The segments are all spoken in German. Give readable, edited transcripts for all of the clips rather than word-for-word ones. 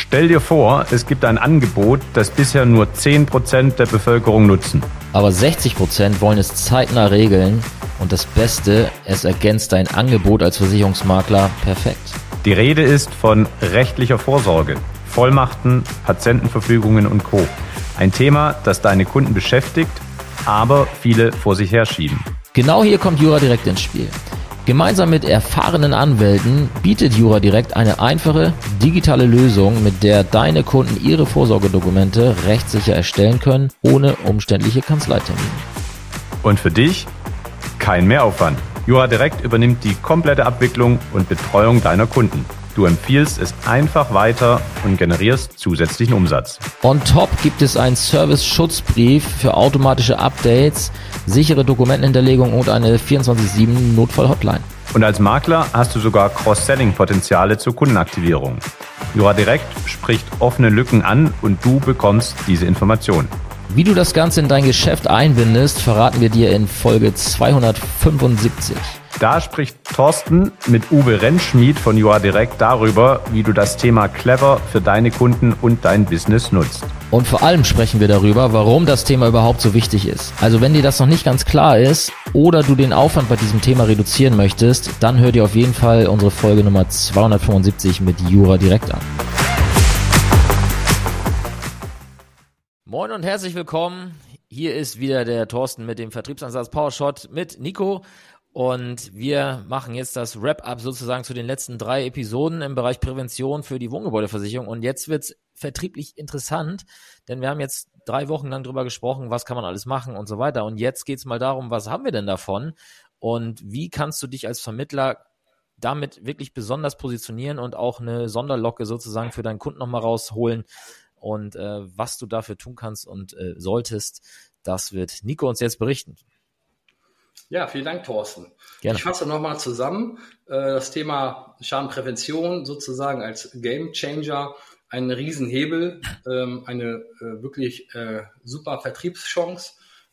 Stell dir vor, es gibt ein Angebot, das bisher nur 10% der Bevölkerung nutzen. Aber 60% wollen es zeitnah regeln und das Beste, es ergänzt dein Angebot als Versicherungsmakler perfekt. Die Rede ist von rechtlicher Vorsorge, Vollmachten, Patientenverfügungen und Co. Ein Thema, das deine Kunden beschäftigt, aber viele vor sich herschieben. Genau hier kommt JuraDirekt ins Spiel. Gemeinsam mit erfahrenen Anwälten bietet JuraDirekt eine einfache, digitale Lösung, mit der deine Kunden ihre Vorsorgedokumente rechtssicher erstellen können, ohne umständliche Kanzleitermine. Und für dich kein Mehraufwand. JuraDirekt übernimmt die komplette Abwicklung und Betreuung deiner Kunden. Du empfiehlst es einfach weiter und generierst zusätzlichen Umsatz. On top gibt es einen Service-Schutzbrief für automatische Updates, sichere Dokumentenhinterlegung und eine 24/7 Notfall-Hotline. Und als Makler hast du sogar Cross-Selling-Potenziale zur Kundenaktivierung. JuraDirekt spricht offene Lücken an und du bekommst diese Informationen. Wie du das Ganze in dein Geschäft einbindest, verraten wir dir in Folge 275. Da spricht Thorsten mit Uwe Rentschmied von JuraDirekt darüber, wie du das Thema clever für deine Kunden und dein Business nutzt. Und vor allem sprechen wir darüber, warum das Thema überhaupt so wichtig ist. Also wenn dir das noch nicht ganz klar ist oder du den Aufwand bei diesem Thema reduzieren möchtest, dann hör dir auf jeden Fall unsere Folge Nummer 275 mit JuraDirekt an. Moin und herzlich willkommen. Hier ist wieder der Thorsten mit dem Vertriebsansatz PowerShot mit Nico. Und wir machen jetzt das Wrap-up sozusagen zu den letzten 3 Episoden im Bereich Prävention für die Wohngebäudeversicherung. Und jetzt wird's vertrieblich interessant, denn wir haben jetzt 3 Wochen lang drüber gesprochen, was kann man alles machen und so weiter. Und jetzt geht's mal darum, was haben wir denn davon? Und wie kannst du dich als Vermittler damit wirklich besonders positionieren und auch eine Sonderlocke sozusagen für deinen Kunden nochmal rausholen? Und was du dafür tun kannst und solltest, das wird Nico uns jetzt berichten. Ja, vielen Dank, Thorsten. Gerne. Ich fasse nochmal zusammen. Das Thema Schadenprävention sozusagen als Game Changer, ein Riesenhebel, eine wirklich super Vertriebschance,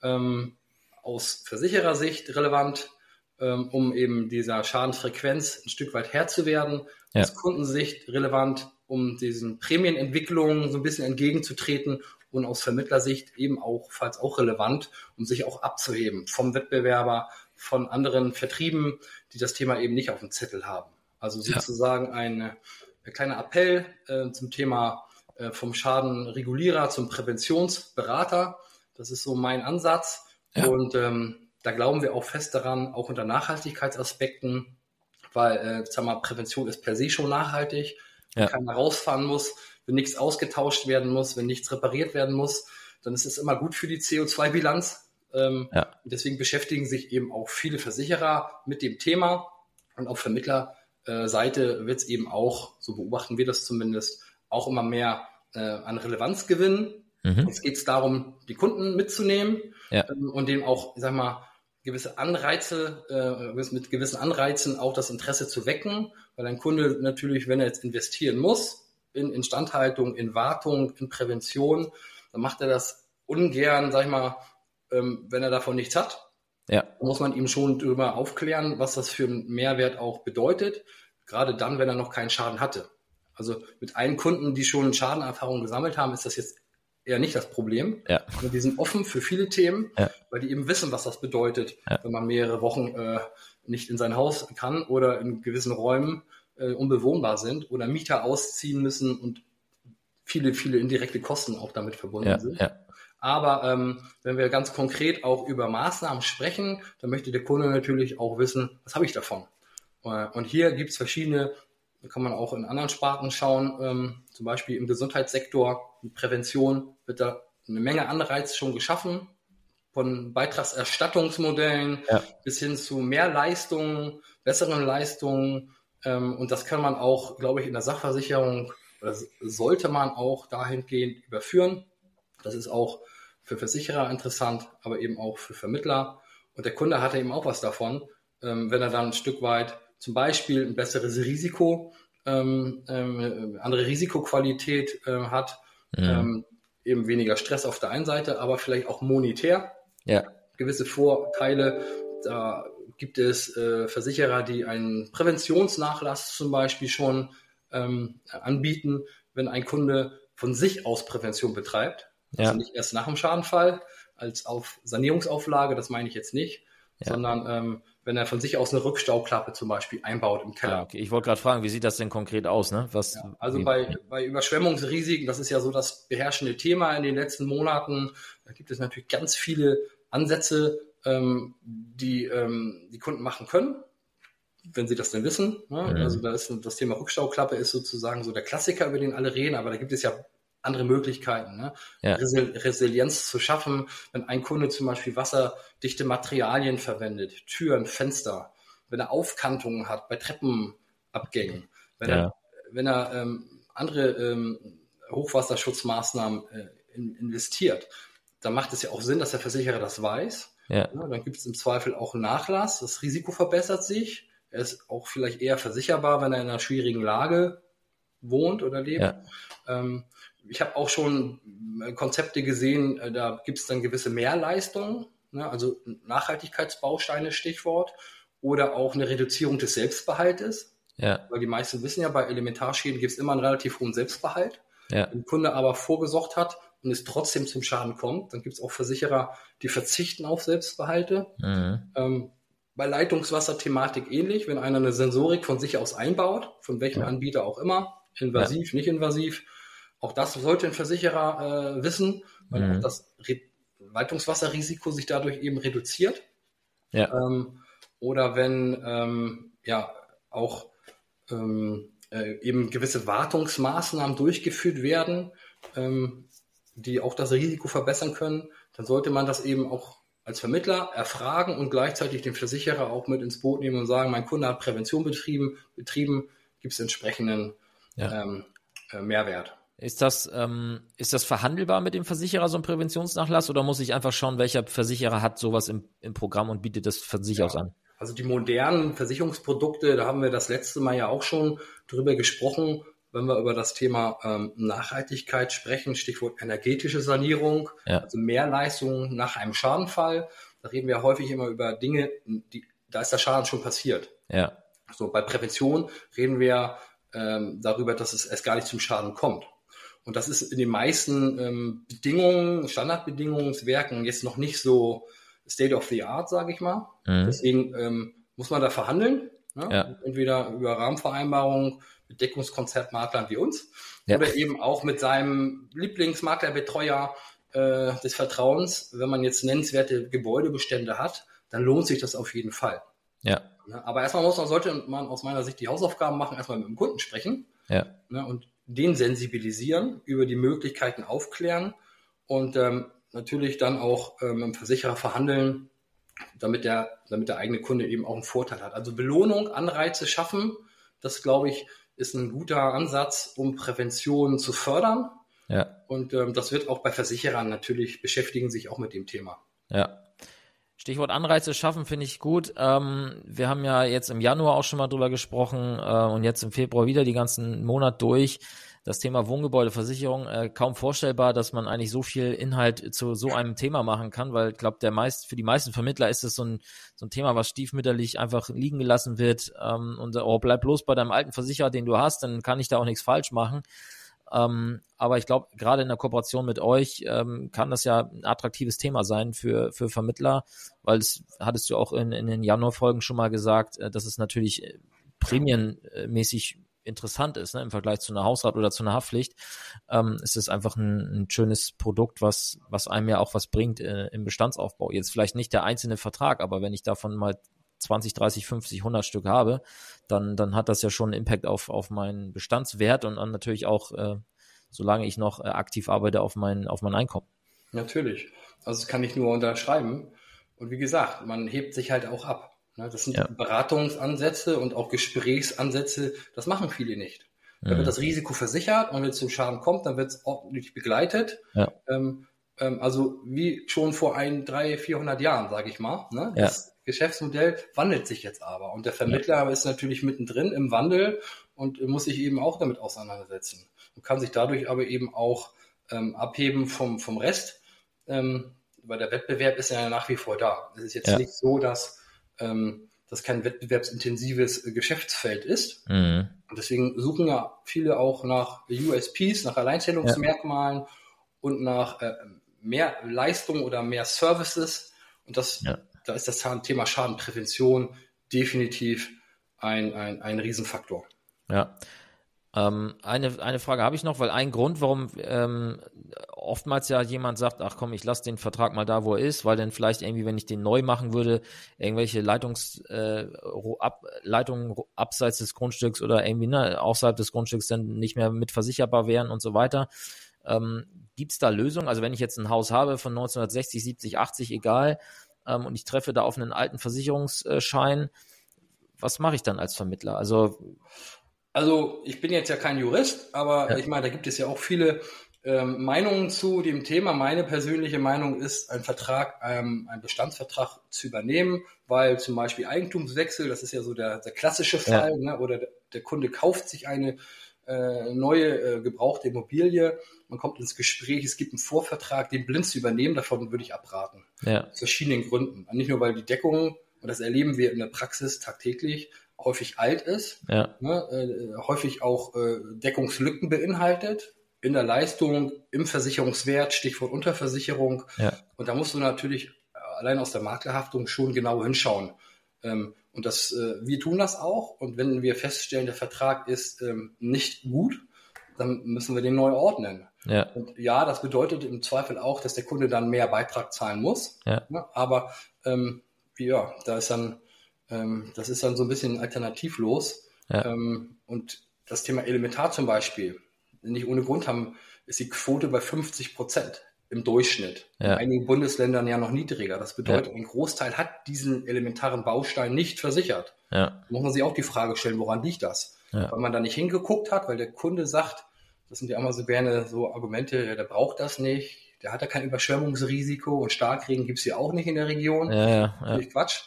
aus Versicherersicht relevant, um eben dieser Schadensfrequenz ein Stück weit Herr zu werden, Ja. aus Kundensicht relevant, um diesen Prämienentwicklungen so ein bisschen entgegenzutreten und aus Vermittlersicht ebenfalls auch relevant, um sich auch abzuheben vom Wettbewerber, von anderen Vertrieben, die das Thema eben nicht auf dem Zettel haben. Also sozusagen ein kleiner Appell zum Thema vom Schadenregulierer zum Präventionsberater. Das ist so mein Ansatz. Ja. Und da glauben wir auch fest daran, auch unter Nachhaltigkeitsaspekten, weil Prävention ist per se schon nachhaltig. Wenn keiner rausfahren muss, wenn nichts ausgetauscht werden muss, wenn nichts repariert werden muss, dann ist es immer gut für die CO2-Bilanz. Deswegen beschäftigen sich eben auch viele Versicherer mit dem Thema. Und auf Vermittlerseite wird es eben auch, so beobachten wir das zumindest, auch immer mehr an Relevanz gewinnen. Jetzt geht es darum, die Kunden mitzunehmen und denen auch, gewisse Anreize, mit gewissen Anreizen auch das Interesse zu wecken, weil ein Kunde natürlich, wenn er jetzt investieren muss, in Instandhaltung, in Wartung, in Prävention, dann macht er das ungern, wenn er davon nichts hat. Ja. Da muss man ihm schon darüber aufklären, was das für einen Mehrwert auch bedeutet, gerade dann, wenn er noch keinen Schaden hatte. Also mit allen Kunden, die schon Schadenerfahrung gesammelt haben, ist das jetzt eher nicht das Problem. Ja. Also die sind offen für viele Themen, weil die eben wissen, was das bedeutet, wenn man mehrere Wochen nicht in sein Haus kann oder in gewissen Räumen unbewohnbar sind oder Mieter ausziehen müssen und viele, viele indirekte Kosten auch damit verbunden sind. Ja. Aber wenn wir ganz konkret auch über Maßnahmen sprechen, dann möchte der Kunde natürlich auch wissen, was habe ich davon? Und hier gibt es verschiedene, da kann man auch in anderen Sparten schauen, zum Beispiel im Gesundheitssektor, mit Prävention wird da eine Menge Anreiz schon geschaffen, von Beitragserstattungsmodellen bis hin zu mehr Leistungen, besseren Leistungen. Und das kann man auch, glaube ich, in der Sachversicherung, oder sollte man auch dahingehend überführen. Das ist auch für Versicherer interessant, aber eben auch für Vermittler. Und der Kunde hat eben auch was davon, wenn er dann ein Stück weit zum Beispiel ein besseres Risiko, andere Risikoqualität hat, eben weniger Stress auf der einen Seite, aber vielleicht auch monetär gewisse Vorteile. Da gibt es Versicherer, die einen Präventionsnachlass zum Beispiel schon anbieten, wenn ein Kunde von sich aus Prävention betreibt. Also nicht erst nach dem Schadenfall als auf Sanierungsauflage, das meine ich jetzt nicht, sondern wenn er von sich aus eine Rückstauklappe zum Beispiel einbaut im Keller. Ja, okay. Ich wollte gerade fragen, wie sieht das denn konkret aus? Ne? Also bei Überschwemmungsrisiken, das ist ja so das beherrschende Thema in den letzten Monaten, da gibt es natürlich ganz viele Ansätze, die Kunden machen können, wenn sie das denn wissen. Ne? Also da ist das Thema Rückstauklappe ist sozusagen so der Klassiker, über den alle reden, aber da gibt es ja andere Möglichkeiten, ne? Resilienz zu schaffen, wenn ein Kunde zum Beispiel wasserdichte Materialien verwendet, Türen, Fenster, wenn er Aufkantungen hat bei Treppenabgängen, wenn er andere Hochwasserschutzmaßnahmen investiert, dann macht es ja auch Sinn, dass der Versicherer das weiß. Ja, dann gibt es im Zweifel auch einen Nachlass, das Risiko verbessert sich, er ist auch vielleicht eher versicherbar, wenn er in einer schwierigen Lage wohnt oder lebt. Ich habe auch schon Konzepte gesehen, da gibt es dann gewisse Mehrleistungen, ne, also Nachhaltigkeitsbausteine, Stichwort, oder auch eine Reduzierung des Selbstbehaltes. Weil die meisten wissen ja, bei Elementarschäden gibt es immer einen relativ hohen Selbstbehalt. Wenn der Kunde aber vorgesorgt hat und es trotzdem zum Schaden kommt, dann gibt es auch Versicherer, die verzichten auf Selbstbehalte. Bei Leitungswasserthematik ähnlich, wenn einer eine Sensorik von sich aus einbaut, von welchem Anbieter auch immer, invasiv, nicht invasiv, auch das sollte ein Versicherer wissen, weil auch das Leitungswasserrisiko sich dadurch eben reduziert. Oder wenn auch eben gewisse Wartungsmaßnahmen durchgeführt werden, die auch das Risiko verbessern können, dann sollte man das eben auch als Vermittler erfragen und gleichzeitig den Versicherer auch mit ins Boot nehmen und sagen, mein Kunde hat Prävention betrieben, gibt es entsprechenden Mehrwert. Ist das verhandelbar mit dem Versicherer, so ein Präventionsnachlass, oder muss ich einfach schauen, welcher Versicherer hat sowas im Programm und bietet das von sich aus an? Also die modernen Versicherungsprodukte, da haben wir das letzte Mal ja auch schon drüber gesprochen, wenn wir über das Thema Nachhaltigkeit sprechen, Stichwort energetische Sanierung, also Mehrleistungen nach einem Schadenfall. Da reden wir häufig immer über Dinge, da ist der Schaden schon passiert. So, bei Prävention reden wir darüber, dass es erst gar nicht zum Schaden kommt. Und das ist in den meisten Standardbedingungswerken jetzt noch nicht so State of the Art, sage ich mal. Deswegen muss man da verhandeln. Ne? Entweder über Rahmenvereinbarungen mit Deckungskonzeptmaklern wie uns oder eben auch mit seinem Lieblingsmaklerbetreuer des Vertrauens. Wenn man jetzt nennenswerte Gebäudebestände hat, dann lohnt sich das auf jeden Fall. Aber erstmal sollte man aus meiner Sicht die Hausaufgaben machen, erstmal mit dem Kunden sprechen und den sensibilisieren, über die Möglichkeiten aufklären und natürlich dann auch mit dem Versicherer verhandeln, damit der eigene Kunde eben auch einen Vorteil hat. Also Belohnung, Anreize schaffen, das glaube ich, ist ein guter Ansatz, um Prävention zu fördern. Und das wird auch bei Versicherern natürlich, beschäftigen sich auch mit dem Thema. Stichwort Anreize schaffen finde ich gut. Wir haben ja jetzt im Januar auch schon mal drüber gesprochen und jetzt im Februar wieder die ganzen Monat durch. Das Thema Wohngebäudeversicherung, kaum vorstellbar, dass man eigentlich so viel Inhalt zu so einem Thema machen kann, weil ich glaube, für die meisten Vermittler ist es so ein Thema, was stiefmütterlich einfach liegen gelassen wird und bleib bloß bei deinem alten Versicherer, den du hast, dann kann ich da auch nichts falsch machen. Aber ich glaube, gerade in der Kooperation mit euch kann das ja ein attraktives Thema sein für Vermittler, weil das hattest du auch in den Januarfolgen schon mal gesagt, dass es natürlich prämienmäßig interessant ist, ne? Im Vergleich zu einer Hausrat oder zu einer Haftpflicht, ist es einfach ein schönes Produkt, was einem ja auch was bringt im Bestandsaufbau. Jetzt vielleicht nicht der einzelne Vertrag, aber wenn ich davon mal 20, 30, 50, 100 Stück habe, dann hat das ja schon einen Impact auf meinen Bestandswert und dann natürlich auch, solange ich noch aktiv arbeite, auf mein Einkommen. Natürlich. Also das kann ich nur unterschreiben. Und wie gesagt, man hebt sich halt auch ab. Das sind Beratungsansätze und auch Gesprächsansätze, das machen viele nicht. Da wird das Risiko versichert und wenn es zum Schaden kommt, dann wird es ordentlich begleitet. Also wie schon vor 300, 400 Jahren, sage ich mal. Ne? Das Geschäftsmodell wandelt sich jetzt aber und der Vermittler ist natürlich mittendrin im Wandel und muss sich eben auch damit auseinandersetzen und kann sich dadurch aber eben auch abheben vom Rest, weil der Wettbewerb ist ja nach wie vor da. Es ist jetzt nicht so, dass das kein wettbewerbsintensives Geschäftsfeld ist. Mhm. Und deswegen suchen ja viele auch nach USPs, nach Alleinstellungsmerkmalen und nach mehr Leistung oder mehr Services. Und da ist das Thema Schadenprävention definitiv ein Riesenfaktor. Ja. Eine Frage habe ich noch, weil ein Grund, warum oftmals ja jemand sagt, ach komm, ich lasse den Vertrag mal da, wo er ist, weil dann vielleicht irgendwie, wenn ich den neu machen würde, irgendwelche Leitungen abseits des Grundstücks oder irgendwie außerhalb des Grundstücks dann nicht mehr mit versicherbar wären und so weiter. Gibt's da Lösungen? Also wenn ich jetzt ein Haus habe von 1960, 70, 80, egal, und ich treffe da auf einen alten Versicherungsschein, was mache ich dann als Vermittler? Also ich bin jetzt ja kein Jurist, aber ich meine, da gibt es ja auch viele Meinungen zu dem Thema. Meine persönliche Meinung ist, ein Bestandsvertrag zu übernehmen, weil zum Beispiel Eigentumswechsel, das ist ja so der klassische Fall, ne? Oder der Kunde kauft sich eine neue gebrauchte Immobilie, man kommt ins Gespräch, es gibt einen Vorvertrag, den blind zu übernehmen, davon würde ich abraten. Ja. Aus verschiedenen Gründen. Nicht nur, weil die Deckung, und das erleben wir in der Praxis tagtäglich, häufig alt ist, häufig auch Deckungslücken beinhaltet, in der Leistung, im Versicherungswert, Stichwort Unterversicherung. Ja. Und da musst du natürlich allein aus der Maklerhaftung schon genau hinschauen. Und wir tun das auch. Und wenn wir feststellen, der Vertrag ist nicht gut, dann müssen wir den neu ordnen. Ja. Und ja, das bedeutet im Zweifel auch, dass der Kunde dann mehr Beitrag zahlen muss. Ja. Aber das ist dann so ein bisschen alternativlos. Ja. Und das Thema Elementar zum Beispiel, nicht ohne Grund ist die Quote bei 50% im Durchschnitt. Ja. In einigen Bundesländern ja noch niedriger. Das bedeutet, ein Großteil hat diesen elementaren Baustein nicht versichert. Ja. Da muss man sich auch die Frage stellen, woran liegt das? Ja. Weil man da nicht hingeguckt hat, weil der Kunde sagt, das sind ja immer so gerne so Argumente, der braucht das nicht, der hat ja kein Überschwemmungsrisiko und Starkregen gibt's hier auch nicht in der Region. Natürlich Quatsch.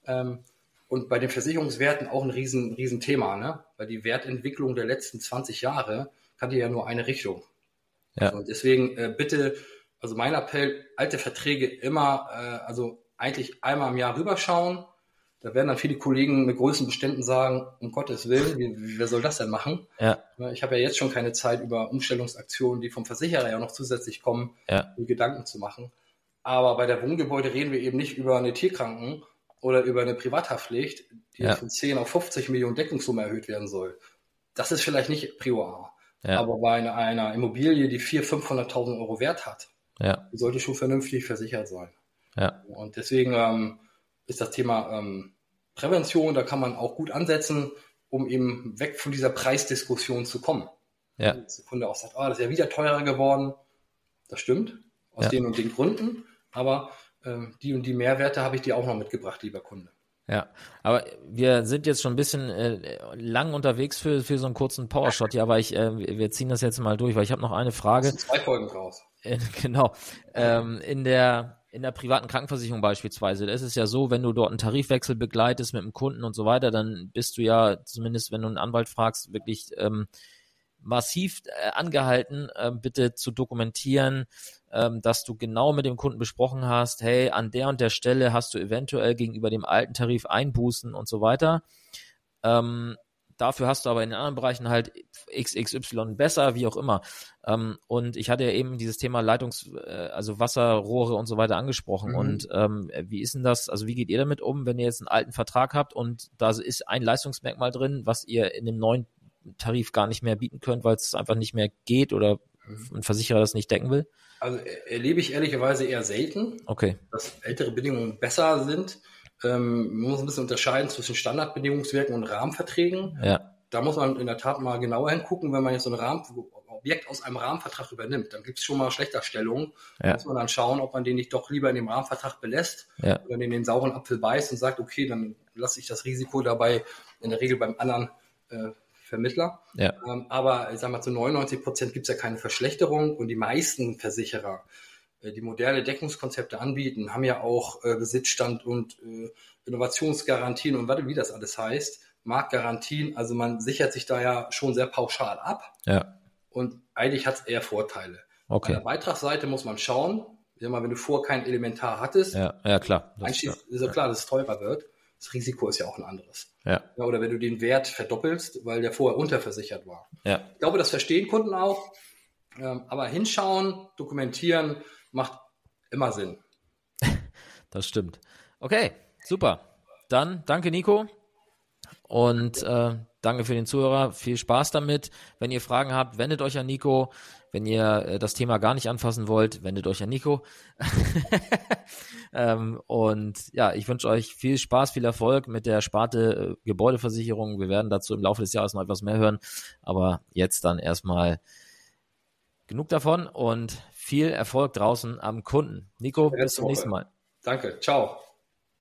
Und bei den Versicherungswerten auch ein riesen Thema, ne? Weil die Wertentwicklung der letzten 20 Jahre hatte ja nur eine Richtung. Ja. Und deswegen bitte, also mein Appell, alte Verträge immer, also eigentlich einmal im Jahr rüberschauen. Da werden dann viele Kollegen mit größeren Beständen sagen, um Gottes Willen, wer soll das denn machen? Ja. Ich habe ja jetzt schon keine Zeit, über Umstellungsaktionen, die vom Versicherer ja noch zusätzlich kommen, mir Gedanken zu machen. Aber bei der Wohngebäude reden wir eben nicht über eine Tierkranken- oder über eine Privathaftpflicht, die von 10 auf 50 Millionen Deckungssumme erhöht werden soll. Das ist vielleicht nicht Prio A. Ja. Aber bei einer Immobilie, die 400.000, 500.000 Euro Wert hat, die sollte schon vernünftig versichert sein. Ja. Und deswegen ist das Thema Prävention, da kann man auch gut ansetzen, um eben weg von dieser Preisdiskussion zu kommen. Ja. Dass der Kunde auch sagt, das ist ja wieder teurer geworden. Das stimmt, aus den und den Gründen, aber die und die Mehrwerte habe ich dir auch noch mitgebracht, lieber Kunde. Ja, aber wir sind jetzt schon ein bisschen lang unterwegs für so einen kurzen Powershot hier, aber wir ziehen das jetzt mal durch, weil ich habe noch eine Frage. Das sind 2 Folgen draus. Genau. In der privaten Krankenversicherung beispielsweise, da ist es ja so, wenn du dort einen Tarifwechsel begleitest mit dem Kunden und so weiter, dann bist du ja zumindest, wenn du einen Anwalt fragst, wirklich massiv angehalten, bitte zu dokumentieren, dass du genau mit dem Kunden besprochen hast, hey, an der und der Stelle hast du eventuell gegenüber dem alten Tarif Einbußen und so weiter. Dafür hast du aber in den anderen Bereichen halt XXY besser, wie auch immer. Und ich hatte ja eben dieses Thema also Wasserrohre und so weiter angesprochen. Und wie ist denn das, also wie geht ihr damit um, wenn ihr jetzt einen alten Vertrag habt und da ist ein Leistungsmerkmal drin, was ihr in dem neuen Tarif gar nicht mehr bieten könnt, weil es einfach nicht mehr geht oder ein Versicherer das nicht decken will? Also erlebe ich ehrlicherweise eher selten, dass ältere Bedingungen besser sind. Man muss ein bisschen unterscheiden zwischen Standardbedingungswerken und Rahmenverträgen. Ja. Da muss man in der Tat mal genauer hingucken, wenn man jetzt so ein Objekt aus einem Rahmenvertrag übernimmt, dann gibt es schon mal Schlechterstellungen. Da muss man dann schauen, ob man den nicht doch lieber in dem Rahmenvertrag belässt oder in den sauren Apfel beißt und sagt, okay, dann lasse ich das Risiko dabei in der Regel beim anderen Vermittler. Ja. Aber ich sag mal, zu 99% gibt es ja keine Verschlechterung und die meisten Versicherer, die moderne Deckungskonzepte anbieten, haben ja auch Besitzstand und Innovationsgarantien und wie das alles heißt, Marktgarantien. Also man sichert sich da ja schon sehr pauschal ab. Ja. Und eigentlich hat es eher Vorteile. Bei der Beitragsseite muss man schauen, wenn du vorher kein Elementar hattest, ja klar. ist ja klar, dass es teurer wird. das Risiko ist ja auch ein anderes. Ja. Ja, oder wenn du den Wert verdoppelst, weil der vorher unterversichert war. Ja. Ich glaube, das verstehen Kunden auch. Aber hinschauen, dokumentieren macht immer Sinn. Das stimmt. Okay, super. Dann danke, Nico. Und danke für den Zuhörer. Viel Spaß damit. Wenn ihr Fragen habt, wendet euch an Nico. Wenn ihr das Thema gar nicht anfassen wollt, wendet euch an Nico. Und ja, ich wünsche euch viel Spaß, viel Erfolg mit der Sparte Gebäudeversicherung. Wir werden dazu im Laufe des Jahres noch etwas mehr hören. Aber jetzt dann erstmal genug davon und viel Erfolg draußen am Kunden. Nico, bis zum nächsten Mal. Danke. Ciao.